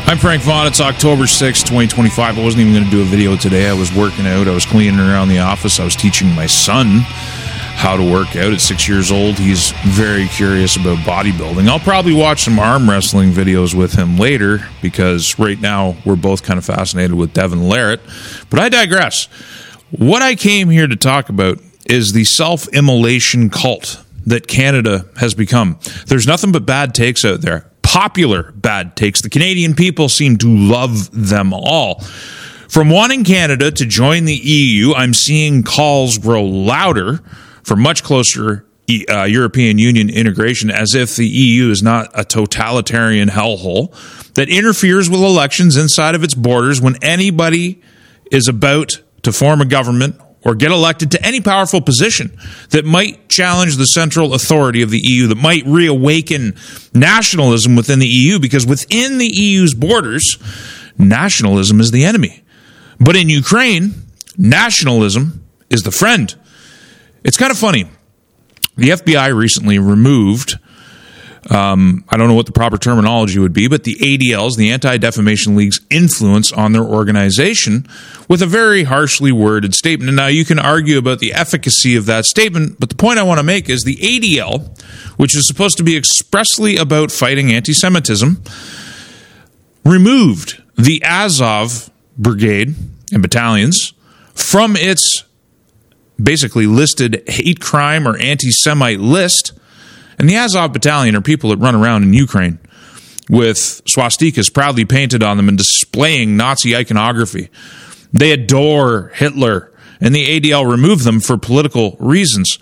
I'm Frank Vaughn. It's October 6, 2025. I wasn't even going to do a video today. I was working out. I was cleaning around the office. I was teaching my son how to work out at 6 years old. He's very curious about bodybuilding. I'll probably watch some arm wrestling videos with him later because right now we're both kind of fascinated with Devin Larratt. But I digress. What I came here to talk about is the self-immolation cult that Canada has become. There's nothing but bad takes out there. Popular bad takes. The Canadian people seem to love them all. From wanting Canada to join the EU, I'm seeing calls grow louder for much closer European Union integration, as if the EU is not a totalitarian hellhole that interferes with elections inside of its borders when anybody is about to form a government or get elected to any powerful position that might challenge the central authority of the EU, that might reawaken nationalism within the EU, because within the EU's borders, nationalism is the enemy. But in Ukraine, nationalism is the friend. It's kind of funny. The FBI recently removed, I don't know what the proper terminology would be, but the ADL's, the Anti-Defamation League's influence on their organization with a very harshly worded statement. And now you can argue about the efficacy of that statement, but the point I want to make is the ADL, which is supposed to be expressly about fighting anti-Semitism, removed the Azov brigade and battalions from its basically listed hate crime or anti-Semite list. And the Azov battalion are people that run around in Ukraine with swastikas proudly painted on them and displaying Nazi iconography. They adore Hitler, and the ADL removed them for political reasons.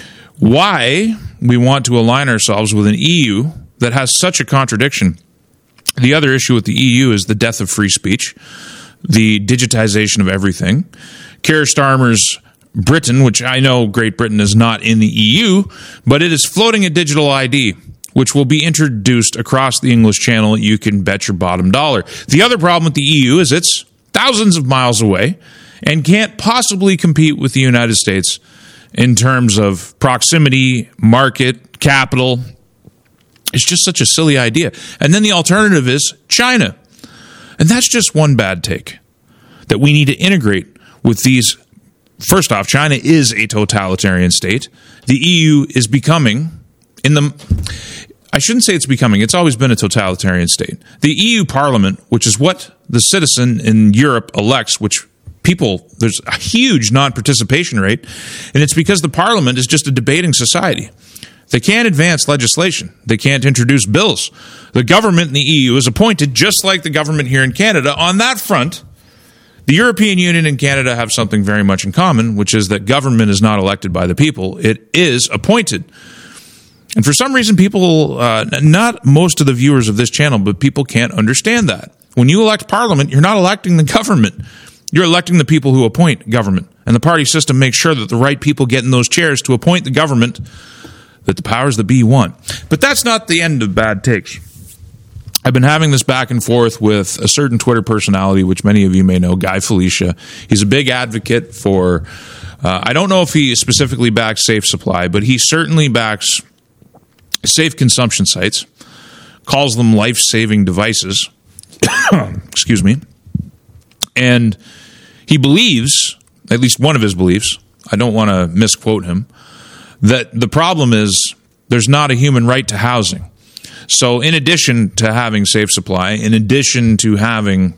Why we want to align ourselves with an EU that has such a contradiction? The other issue with the EU is the death of free speech, the digitization of everything. Keir Starmer's Britain, which I know Great Britain is not in the EU, but it is floating a digital ID, which will be introduced across the English Channel. You can bet your bottom dollar. The other problem with the EU is it's thousands of miles away and can't possibly compete with the United States in terms of proximity, market, capital. It's just such a silly idea. And then the alternative is China. And that's just one bad take, that we need to integrate with these. First off, China is a totalitarian state. The EU is becoming, I shouldn't say it's becoming, it's always been a totalitarian state. The EU Parliament, which is what the citizen in Europe elects, which people, there's a huge non-participation rate, and it's because the Parliament is just a debating society. They can't advance legislation. They can't introduce bills. The government in the EU is appointed just like the government here in Canada. On that front, the European Union and Canada have something very much in common, which is that government is not elected by the people. It is appointed. And for some reason, people, not most of the viewers of this channel, but people can't understand that. When you elect parliament, you're not electing the government. You're electing the people who appoint government. And the party system makes sure that the right people get in those chairs to appoint the government that the powers that be want. But that's not the end of bad takes. I've been having this back and forth with a certain Twitter personality, which many of you may know, Guy Felicia. He's a big advocate for, I don't know if he specifically backs Safe Supply, but he certainly backs safe consumption sites, calls them life-saving devices. Excuse me. And he believes, at least one of his beliefs, I don't want to misquote him, that the problem is there's not a human right to housing. So in addition to having Safe Supply, in addition to having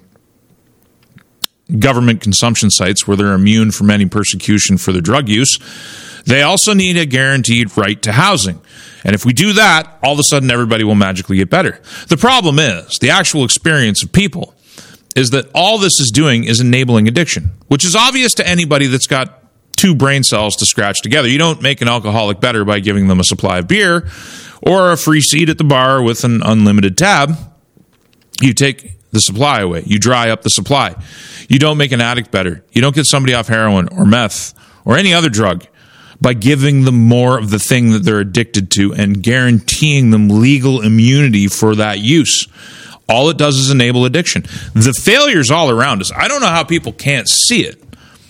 government consumption sites where they're immune from any persecution for their drug use, they also need a guaranteed right to housing. And if we do that, all of a sudden everybody will magically get better. The problem is, the actual experience of people is that all this is doing is enabling addiction, which is obvious to anybody that's got two brain cells to scratch together. You don't make an alcoholic better by giving them a supply of beer or a free seat at the bar with an unlimited tab. You take the supply away. You dry up the supply. You don't make an addict better. You don't get somebody off heroin or meth or any other drug by giving them more of the thing that they're addicted to and guaranteeing them legal immunity for that use. All it does is enable addiction. The failure's all around us. I don't know how people can't see it.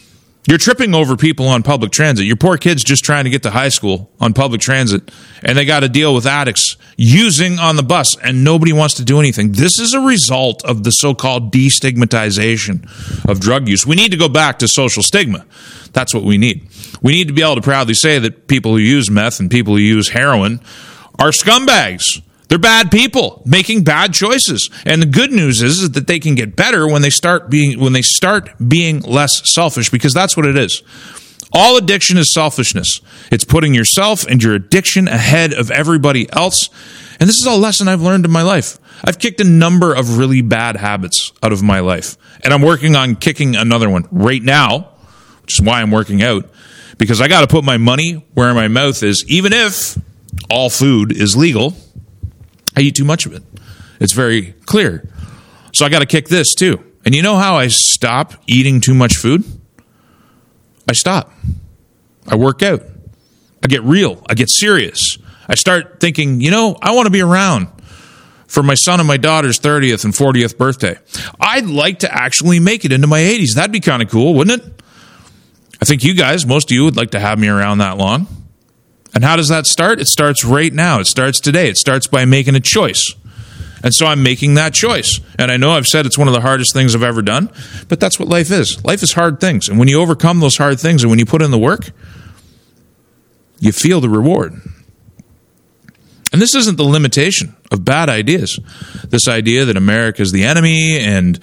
You're tripping over people on public transit. Your poor kids just trying to get to high school on public transit, and they got to deal with addicts using on the bus, and nobody wants to do anything. This is a result of the so-called destigmatization of drug use. We need to go back to social stigma. That's what we need. We need to be able to proudly say that people who use meth and people who use heroin are scumbags. They're bad people making bad choices. And the good news is that they can get better when they start being less selfish, because that's what it is. All addiction is selfishness. It's putting yourself and your addiction ahead of everybody else. And this is a lesson I've learned in my life. I've kicked a number of really bad habits out of my life. And I'm working on kicking another one right now, which is why I'm working out, because I got to put my money where my mouth is. Even if all food is legal, I eat too much of it. It's very clear. So I got to kick this too. And you know how I stop eating too much food? I stop. I work out. I get real. I get serious. I start thinking, I want to be around for my son and my daughter's 30th and 40th birthday. I'd like to actually make it into my 80s. That'd be kind of cool, wouldn't it? I think you guys, most of you, would like to have me around that long. And how does that start? It starts right now. It starts today. It starts by making a choice. And so I'm making that choice. And I know I've said it's one of the hardest things I've ever done, but that's what life is. Life is hard things. And when you overcome those hard things and when you put in the work, you feel the reward. And this isn't the limitation of bad ideas. This idea that America is the enemy and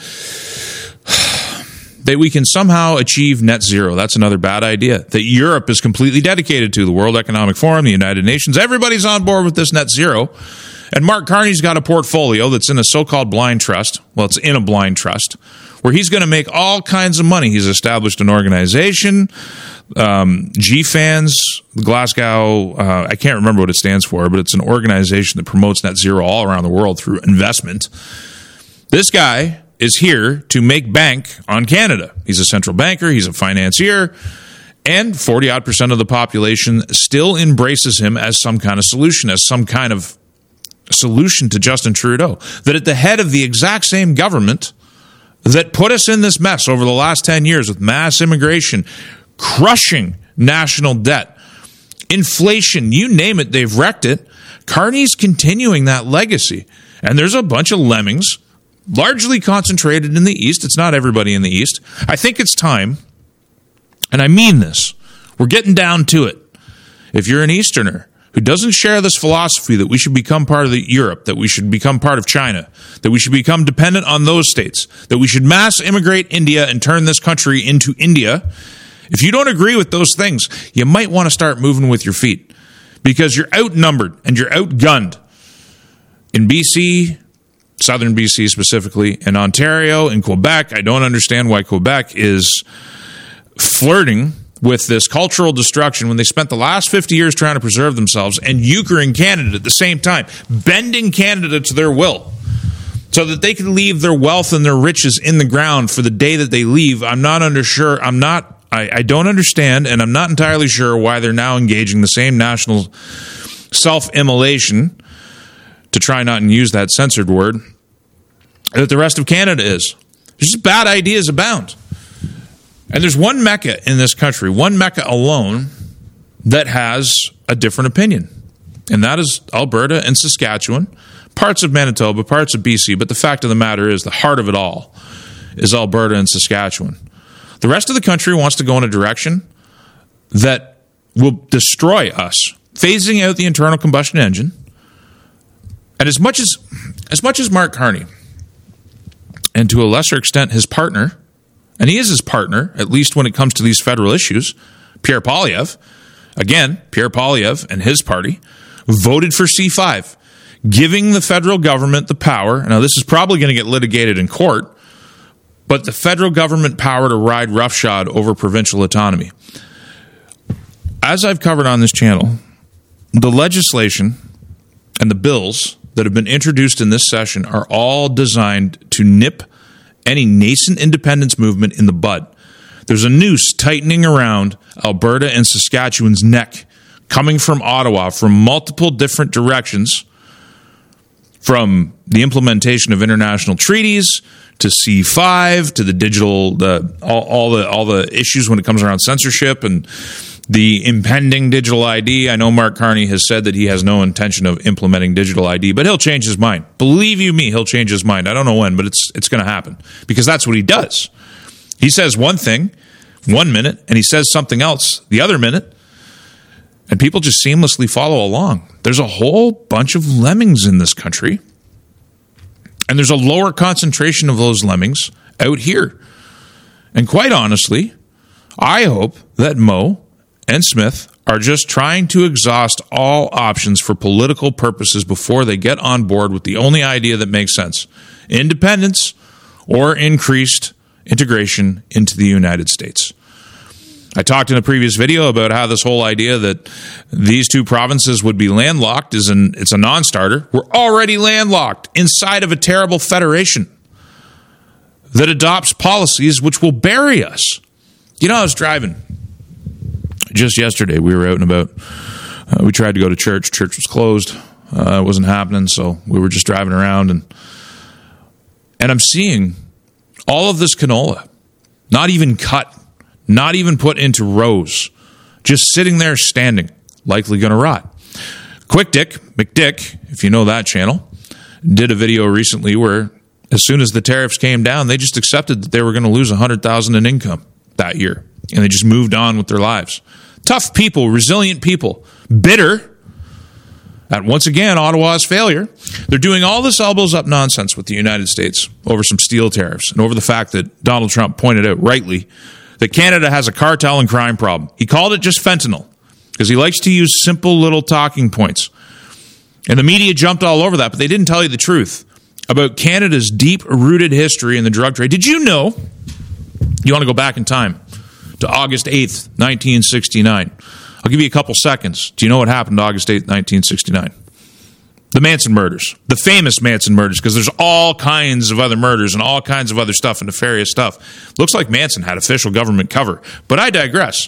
that we can somehow achieve net zero. That's another bad idea. That Europe is completely dedicated to, the World Economic Forum, the United Nations. Everybody's on board with this net zero. And Mark Carney's got a portfolio that's in a so-called blind trust. Well, it's in a blind trust, where he's going to make all kinds of money. He's established an organization, GFANZ, Glasgow, I can't remember what it stands for, but it's an organization that promotes net zero all around the world through investment. This guy is here to make bank on Canada. He's a central banker, he's a financier, and 40-odd% of the population still embraces him as some kind of solution, as some kind of solution to Justin Trudeau. That at the head of the exact same government that put us in this mess over the last 10 years with mass immigration, crushing national debt, inflation, you name it, they've wrecked it. Carney's continuing that legacy. And there's a bunch of lemmings largely concentrated in the East. It's not everybody in the East. I think it's time, and I mean this, we're getting down to it. If you're an Easterner who doesn't share this philosophy that we should become part of Europe, that we should become part of China, that we should become dependent on those states, that we should mass immigrate India and turn this country into India, if you don't agree with those things, you might want to start moving with your feet, because you're outnumbered and you're outgunned. In BC, southern BC specifically, in Ontario, in Quebec, I don't understand why Quebec is flirting with this cultural destruction when they spent the last 50 years trying to preserve themselves, and euchering Canada at the same time, bending Canada to their will so that they can leave their wealth and their riches in the ground for the day that they leave. I don't understand, and I'm not entirely sure why they're now engaging the same national self-immolation, to try not and use that censored word, that the rest of Canada is. There's just bad ideas abound. And there's one Mecca in this country, one Mecca alone, that has a different opinion. And that is Alberta and Saskatchewan, parts of Manitoba, parts of BC. But the fact of the matter is, the heart of it all is Alberta and Saskatchewan. The rest of the country wants to go in a direction that will destroy us, phasing out the internal combustion engine. And as much as Mark Carney, and to a lesser extent his partner, and he is his partner, at least when it comes to these federal issues, Pierre Poilievre, again, Pierre Poilievre and his party, voted for C5, giving the federal government the power. Now, this is probably going to get litigated in court, but the federal government power to ride roughshod over provincial autonomy. As I've covered on this channel, the legislation and the bills that have been introduced in this session are all designed to nip any nascent independence movement in the bud. There's a noose tightening around Alberta and Saskatchewan's neck, coming from Ottawa from multiple different directions, from the implementation of international treaties to C5 to the digital, all the issues when it comes around censorship and the impending digital ID. I know Mark Carney has said that he has no intention of implementing digital ID, but he'll change his mind. Believe you me, he'll change his mind. I don't know when, but it's going to happen because that's what he does. He says one thing 1 minute and he says something else the other minute, and people just seamlessly follow along. There's a whole bunch of lemmings in this country, and there's a lower concentration of those lemmings out here. And quite honestly, I hope that Moe and Smith are just trying to exhaust all options for political purposes before they get on board with the only idea that makes sense: independence or increased integration into the United States. I talked in a previous video about how this whole idea that these two provinces would be landlocked it's a non-starter. We're already landlocked inside of a terrible federation that adopts policies which will bury us. You know, I was driving just yesterday. We were out and about. We tried to go to church. Church was closed. It wasn't happening, so we were just driving around, and I'm seeing all of this canola, not even cut, not even put into rows, just sitting there standing, likely going to rot. Quick Dick, McDick, if you know that channel, did a video recently where as soon as the tariffs came down, they just accepted that they were going to lose $100,000 in income that year, and they just moved on with their lives. Tough people, resilient people, bitter at, once again, Ottawa's failure. They're doing all this elbows up nonsense with the United States over some steel tariffs and over the fact that Donald Trump pointed out rightly that Canada has a cartel and crime problem. He called it just fentanyl because he likes to use simple little talking points. And the media jumped all over that, but they didn't tell you the truth about Canada's deep-rooted history in the drug trade. Did you know? You want to go back in time to August 8th, 1969. I'll give you a couple seconds. Do you know what happened August 8th, 1969? The Manson murders, the famous Manson murders, because there's all kinds of other murders and all kinds of other stuff and nefarious stuff. Looks like Manson had official government cover, but I digress.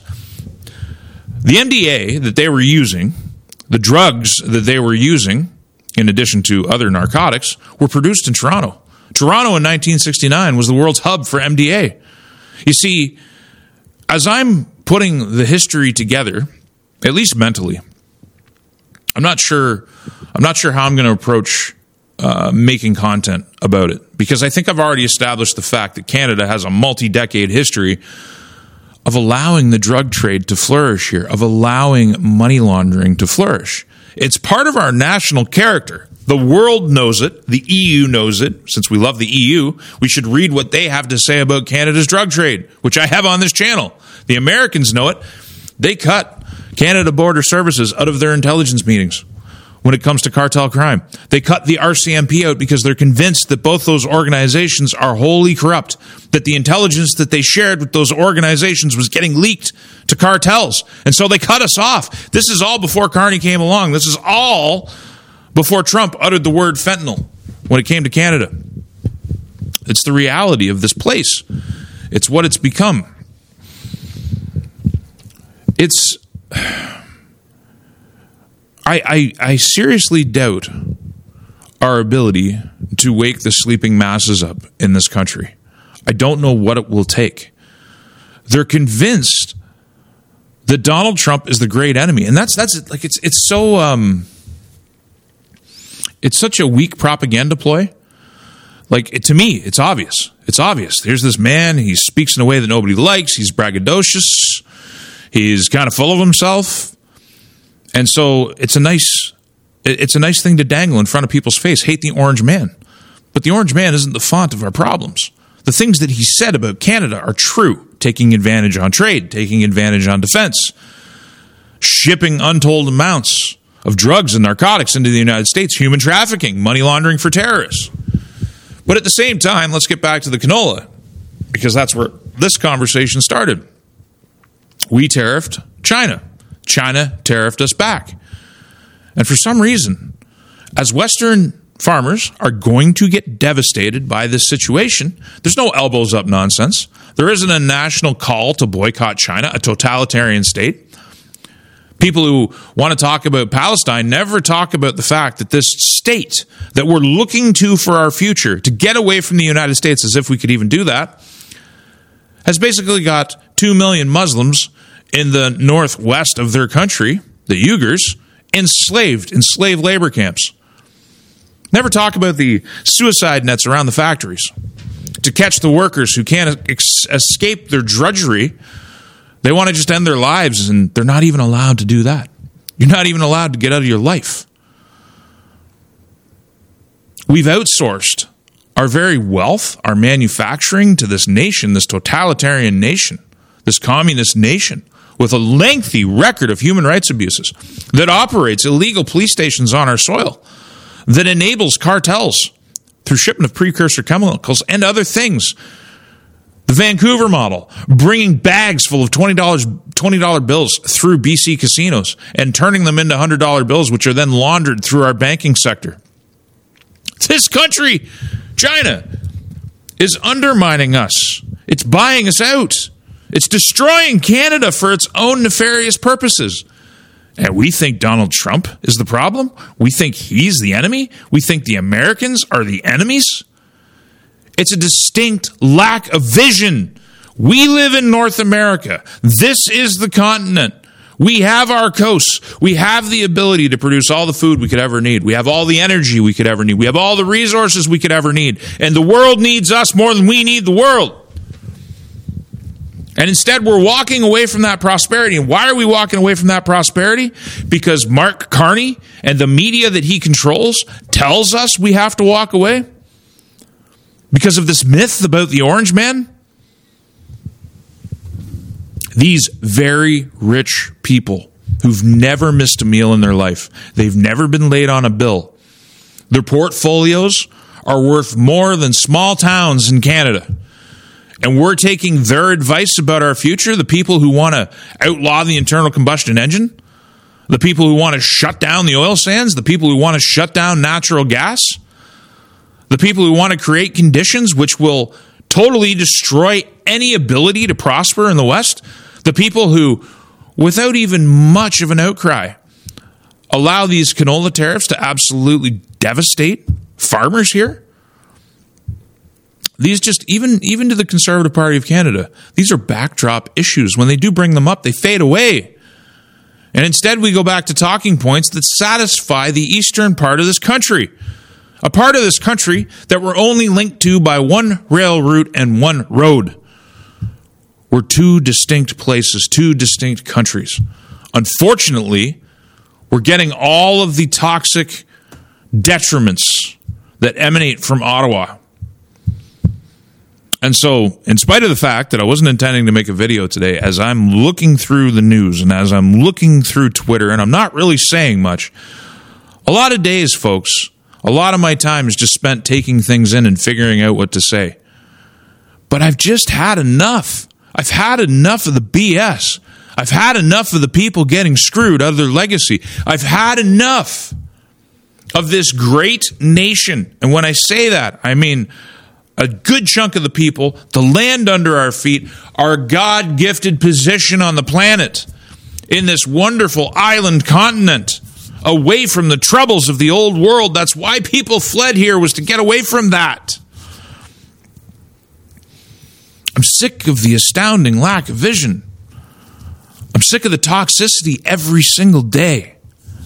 The MDA that they were using, the drugs that they were using, in addition to other narcotics, were produced in Toronto. Toronto in 1969 was the world's hub for MDA. You see, as I'm putting the history together, at least mentally, I'm not sure how I'm going to approach making content about it, because I think I've already established the fact that Canada has a multi-decade history of allowing the drug trade to flourish here, of allowing money laundering to flourish. It's part of our national character. The world knows it. The EU knows it. Since we love the EU, we should read what they have to say about Canada's drug trade, which I have on this channel. The Americans know it. They cut Canada Border Services out of their intelligence meetings when it comes to cartel crime. They cut the RCMP out because they're convinced that both those organizations are wholly corrupt, that the intelligence that they shared with those organizations was getting leaked to cartels. And so they cut us off. This is all before Carney came along. This is all before Trump uttered the word fentanyl when it came to Canada. It's the reality of this place. It's what it's become. It's... I seriously doubt our ability to wake the sleeping masses up in this country. I don't know what it will take. They're convinced that Donald Trump is the great enemy, and that's like it's such a weak propaganda ploy. Like, to me, it's obvious. It's obvious. There's this man. He speaks in a way that nobody likes. He's braggadocious. He's kind of full of himself. And so it's a nice thing to dangle in front of people's face. Hate the orange man. But the orange man isn't the font of our problems. The things that he said about Canada are true. Taking advantage on trade, taking advantage on defense, shipping untold amounts of drugs and narcotics into the United States, human trafficking, money laundering for terrorists. But at the same time, let's get back to the canola, because that's where this conversation started. We tariffed China. China tariffed us back. And for some reason, as Western farmers are going to get devastated by this situation, there's no elbows up nonsense. There isn't a national call to boycott China, a totalitarian state. People who want to talk about Palestine never talk about the fact that this state that we're looking to for our future, to get away from the United States, as if we could even do that, has basically got 2 million Muslims in the northwest of their country, the Uyghurs, enslaved in slave labor camps. Never talk about the suicide nets around the factories to catch the workers who can't escape their drudgery. They want to just end their lives, and they're not even allowed to do that. You're not even allowed to get out of your life. We've outsourced our very wealth, our manufacturing to this nation, this totalitarian nation, this communist nation, with a lengthy record of human rights abuses, that operates illegal police stations on our soil, that enables cartels through shipment of precursor chemicals and other things. The Vancouver model, bringing bags full of $20 bills through BC casinos and turning them into $100 bills, which are then laundered through our banking sector. This country, China, is undermining us. It's buying us out. It's destroying Canada for its own nefarious purposes. And we think Donald Trump is the problem? We think he's the enemy? We think the Americans are the enemies? It's a distinct lack of vision. We live in North America. This is the continent. We have our coasts. We have the ability to produce all the food we could ever need. We have all the energy we could ever need. We have all the resources we could ever need. And the world needs us more than we need the world. And instead, we're walking away from that prosperity. And why are we walking away from that prosperity? Because Mark Carney and the media that he controls tells us we have to walk away? Because of this myth about the orange man? These very rich people who've never missed a meal in their life, they've never been laid on a bill, their portfolios are worth more than small towns in Canada. And we're taking their advice about our future, the people who want to outlaw the internal combustion engine, the people who want to shut down the oil sands, the people who want to shut down natural gas, the people who want to create conditions which will totally destroy any ability to prosper in the West, the people who, without even much of an outcry, allow these canola tariffs to absolutely devastate farmers here. These just, even to the Conservative Party of Canada, these are backdrop issues. When they do bring them up, they fade away. And instead we go back to talking points that satisfy the eastern part of this country. A part of this country that we're only linked to by one rail route and one road. We're two distinct places, two distinct countries. Unfortunately, we're getting all of the toxic detriments that emanate from Ottawa. And so, in spite of the fact that I wasn't intending to make a video today, as I'm looking through the news and as I'm looking through Twitter, and I'm not really saying much, a lot of days, folks, a lot of my time is just spent taking things in and figuring out what to say. But I've just had enough. I've had enough of the BS. I've had enough of the people getting screwed out of their legacy. I've had enough of this great nation. And when I say that, I mean a good chunk of the people, the land under our feet, our God-gifted position on the planet, in this wonderful island continent, away from the troubles of the old world. That's why people fled here, was to get away from that. I'm sick of the astounding lack of vision. I'm sick of the toxicity every single day.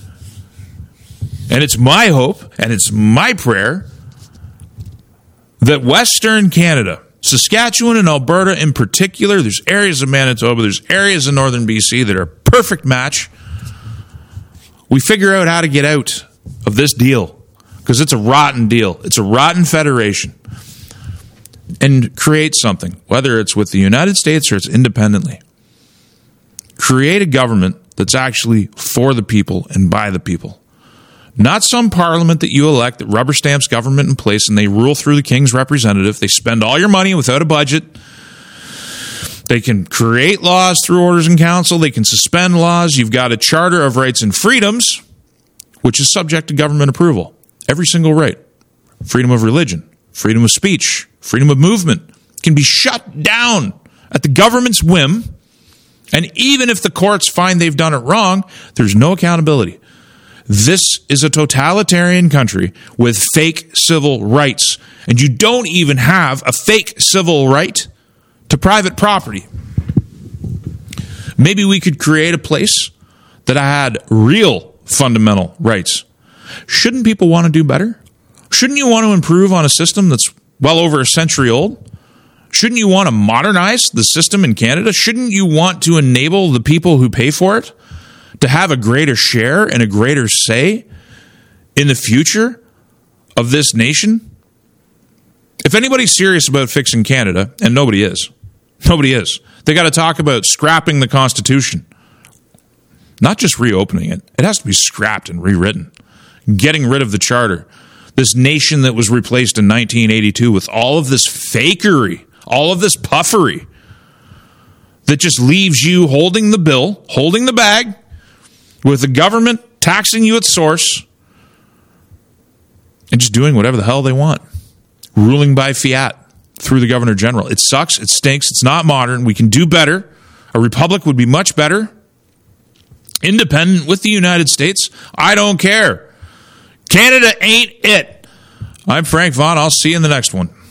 And it's my hope, and it's my prayer, that Western Canada, Saskatchewan and Alberta in particular, there's areas of Manitoba, there's areas in northern BC that are a perfect match. We figure out how to get out of this deal, because it's a rotten deal. It's a rotten federation. And create something, whether it's with the United States or it's independently. Create a government that's actually for the people and by the people. Not some parliament that you elect that rubber stamps government in place and they rule through the king's representative. They spend all your money without a budget. They can create laws through orders in council. They can suspend laws. You've got a Charter of Rights and Freedoms, which is subject to government approval. Every single right. Freedom of religion, freedom of speech, freedom of movement can be shut down at the government's whim And even if the courts find they've done it wrong, there's no accountability. This is a totalitarian country with fake civil rights. And you don't even have a fake civil right to private property. Maybe we could create a place that had real fundamental rights. Shouldn't people want to do better? Shouldn't you want to improve on a system that's well over a century old? Shouldn't you want to modernize the system in Canada? Shouldn't you want to enable the people who pay for it to have a greater share and a greater say in the future of this nation? If anybody's serious about fixing Canada, and nobody is, they got to talk about scrapping the Constitution. Not just reopening it. It has to be scrapped and rewritten. Getting rid of the Charter. This nation that was replaced in 1982 with all of this fakery, all of this puffery that just leaves you holding the bill, holding the bag, with the government taxing you at source and just doing whatever the hell they want. Ruling by fiat through the Governor General. It sucks. It stinks. It's not modern. We can do better. A republic would be much better. Independent with the United States. I don't care. Canada ain't it. I'm Frank Vaughn. I'll see you in the next one.